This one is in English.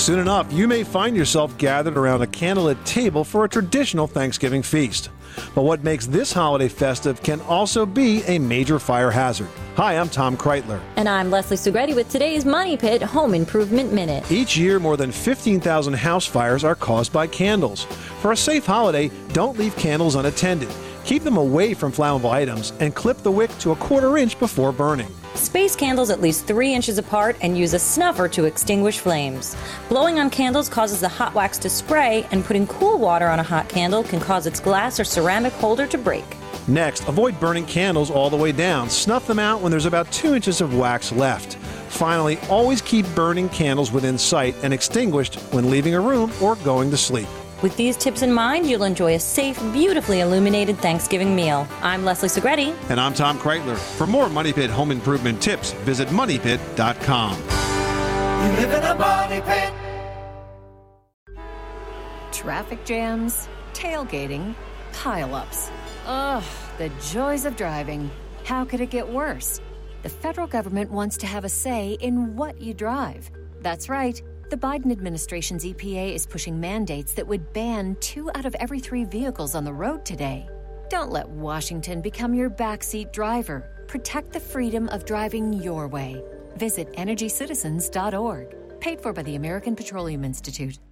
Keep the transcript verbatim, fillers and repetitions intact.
Soon enough, you may find yourself gathered around a candlelit table for a traditional Thanksgiving feast. But what makes this holiday festive can also be a major fire hazard. Hi, I'm Tom Kreitler. And I'm Leslie Sugretti with today's Money Pit Home Improvement Minute. Each year, more than fifteen thousand house fires are caused by candles. For a safe holiday, don't leave candles unattended. Keep them away from flammable items and clip the wick to a quarter inch before burning. Space candles at least three inches apart and use a snuffer to extinguish flames. Blowing on candles causes the hot wax to spray, and putting cool water on a hot candle can cause its glass or ceramic holder to break. Next, avoid burning candles all the way down. Snuff them out when there's about two inches of wax left. Finally, always keep burning candles within sight and extinguished when leaving a room or going to sleep. With these tips in mind, you'll enjoy a safe, beautifully illuminated Thanksgiving meal. I'm Leslie Sugretti. And I'm Tom Kreitler. For more Money Pit home improvement tips, visit money pit dot com. You live in a money pit. Traffic jams, tailgating, pile-ups. Ugh, the joys of driving. How could it get worse? The federal government wants to have a say in what you drive. That's right. The Biden administration's E P A is pushing mandates that would ban two out of every three vehicles on the road today. Don't let Washington become your backseat driver. Protect the freedom of driving your way. Visit energy citizens dot org. Paid for by the American Petroleum Institute.